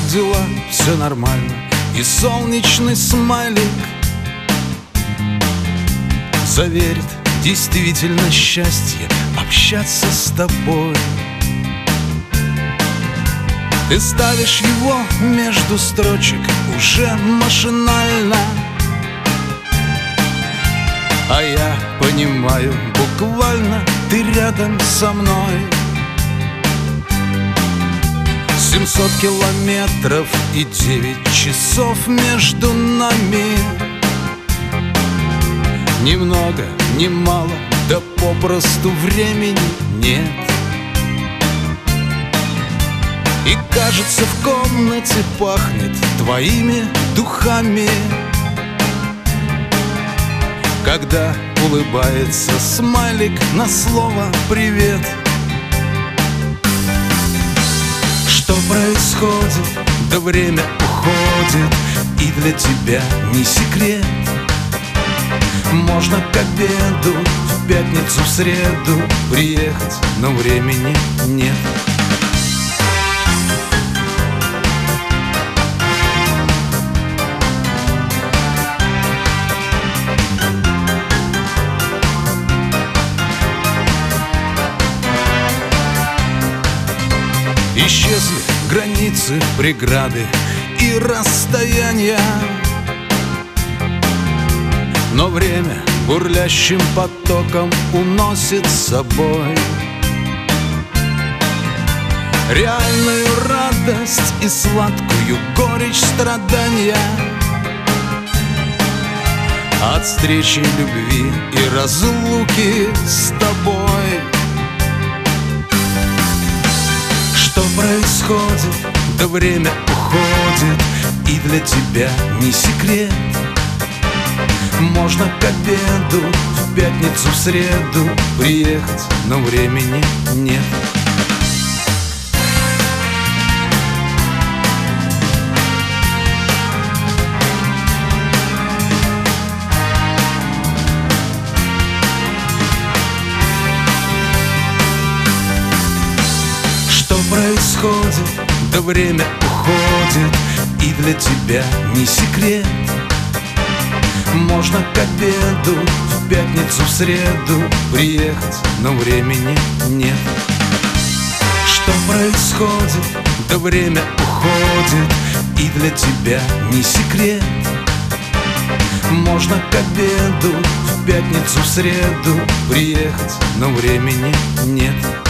дела? Все нормально. И солнечный смайлик заверит, действительно счастье общаться с тобой. Ты ставишь его между строчек уже машинально, а я понимаю, буквально ты рядом со мной. 700 километров и 9 часов между нами. Ни много, ни мало, да попросту времени нет. И кажется, в комнате пахнет твоими духами, когда улыбается смайлик на слово «привет». Что происходит? Да время уходит, и для тебя не секрет. Можно к обеду, в пятницу, в среду приехать, но времени нет. Исчезли границы, преграды и расстояния, но время бурлящим потоком уносит с собой реальную радость и сладкую горечь страдания от встречи, любви и разлуки с тобой. Что происходит? Да время уходит, и для тебя не секрет. Можно к обеду, в пятницу, в среду приехать, но времени нет. Что происходит? Да время уходит, и для тебя не секрет. Можно к обеду, в пятницу, в среду приехать, но времени нет. Что происходит? Да время уходит, и для тебя не секрет. Можно к обеду, в пятницу, в среду приехать, но времени нет.